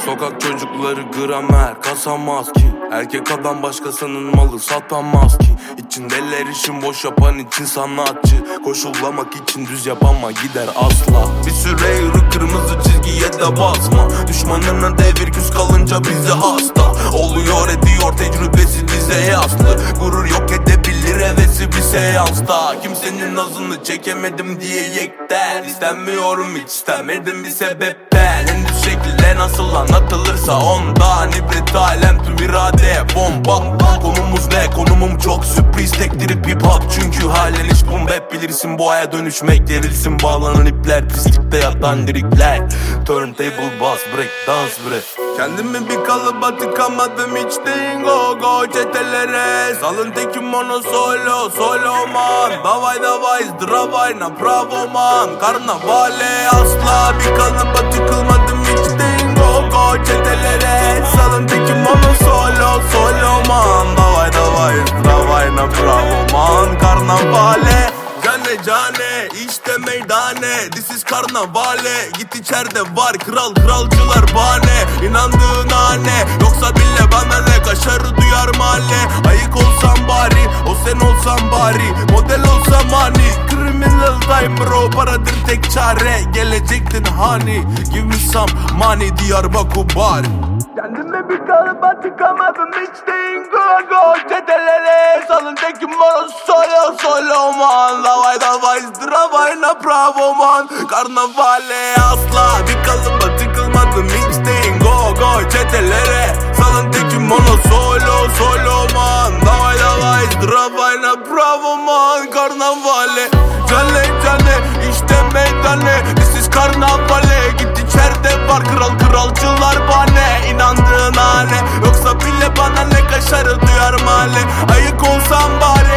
Sokak çocukları gramer kasamaz ki. Erkek adam başkasının malı satamaz ki. İçindeler işin boş yapan için sanatçı. Koşullamak için düz yapama gider asla. Bir süre yürü kırmızı çizgiye de basma. Düşmanına devir küs kalınca bize hasta. Oluyor ediyor tecrübesi bize yaslı. Gurur yok edebilir hevesi bir seansta. Kimsenin nazını çekemedim diye yekten. İstenmiyorum hiç istemedim bir sebepten. En düz şekilde nasıl anlatılırsa ondan. İbret alem tüm iradeye bomba. Konumuz ne? Konumum çok sürpriz. Tektirip hip hop çünkü halen hiç boom bap. Bilirsin boğaya dönüşmek gerilsin. Bağlanan ipler pislikte yatan lirikler. Turntable bass break dance bre. Kendimi bir kalıba tıkamadım hiç değil go çetelere. Salın tekim mono solo man. Davay davay zdravay na bravo man. Karnavale asla bir kalıba tıkılmadım hiç değil go çetelere. Salın tekim mono solo man. Davay davay zdravay na bravo man. Karnavale cane işte meydane. This is karnavale. Git içeride var kralcılar bahane. İnandığın hane yoksa bile bana ne? Kaşarı duyar mahalle. Ayık olsam bari o sen olsan bari. Model olsam hani. Criminal time bro paradır tek çare. Gelecektin hani. Give me some money Diyarbakır bari. Kendime bir kalıba tıkamadım hiç değil go çetelere. Salın tekim mono solo man. Davay davay zdravay na bravo man. Karnavale asla bir kalıba tıkılmadım hiç değil go çetelere. Salın tekim mono solo man. Davay davay zdravay na bravo man. Karnavale cane işte meydane. This is karnavale. Git içeride var kralcılar bahane. İnandığın hane yoksa bile bana ne? Kaşarı duyar mahalle. Ayık olsam bari